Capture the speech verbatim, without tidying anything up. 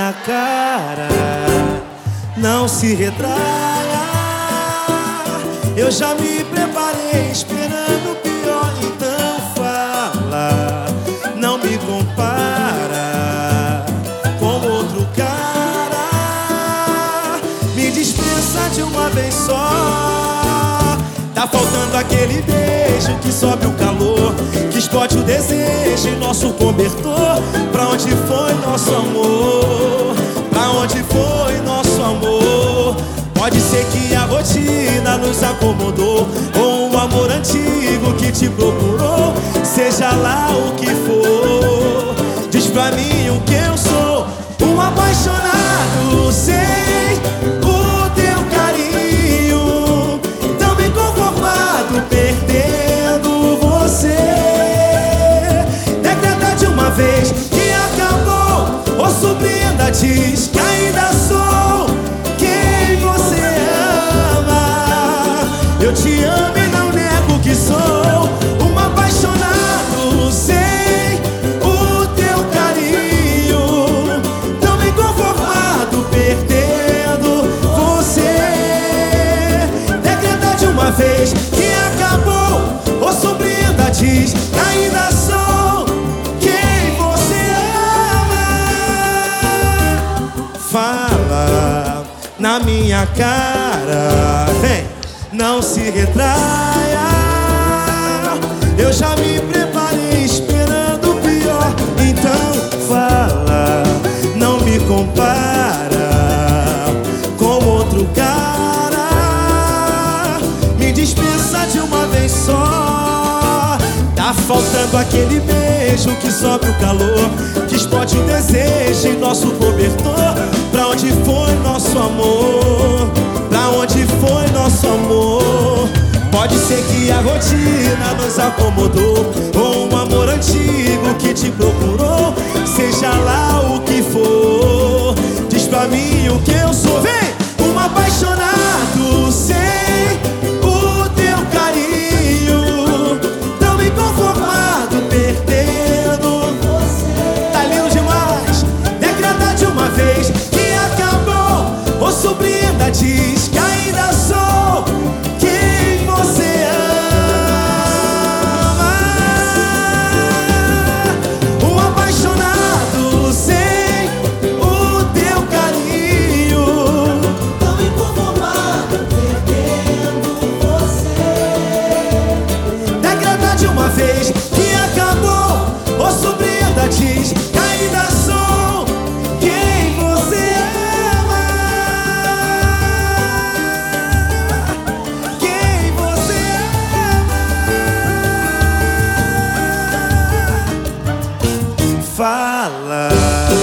minha cara, não se retraia. Eu já me preparei esperando o pior, então fala, não me compara com outro cara. Me dispensa de uma vez só. Tá faltando aquele beijo que sobe o calor, que explode o desejo em nosso cobertor. Pra onde foi nosso amor? Pra onde foi nosso amor? Pode ser que a rotina nos acomodou, ou um amor antigo que te procurou. Seja lá o que for, diz pra mim o que eu sou. Um apaixonado sem o teu carinho, tão bem conformado perdendo você. Decreta de uma vez que acabou, ou surpreenda, diz que ainda sou quem você ama. Eu te amo e não nego que sou um apaixonado sem o teu carinho, tão bem conformado perdendo você. Decreta de uma vez que acabou, ou surpreenda, diz que ainda sou quem você ama. Fala na minha cara, vem, não se retraia. Eu já me preparei esperando o pior, então fala, não me compara com outro cara. Me dispensa de uma vez só. Tá faltando aquele beijo que sobe o calor, que explode o desejo em nosso cobertor. Pra onde foi nosso amor? Pra onde foi nosso amor? Pode ser que a rotina nos acomodou, ou um amor antigo que te procurou. Seja lá o que for, diz pra mim o que eu sou. Vem! Um apaixonado sem o teu carinho, tão inconformado perdendo você. Tá lindo demais. Decreta de uma vez que acabou, ou surpreenda, diz que ainda sou quem você ama. Um apaixonado sem o teu carinho, tão inconformado perdendo você. Decreta de uma vez que acabou, ou surpreenda, diz que ainda sou quem você ama. Quem você ama. Fala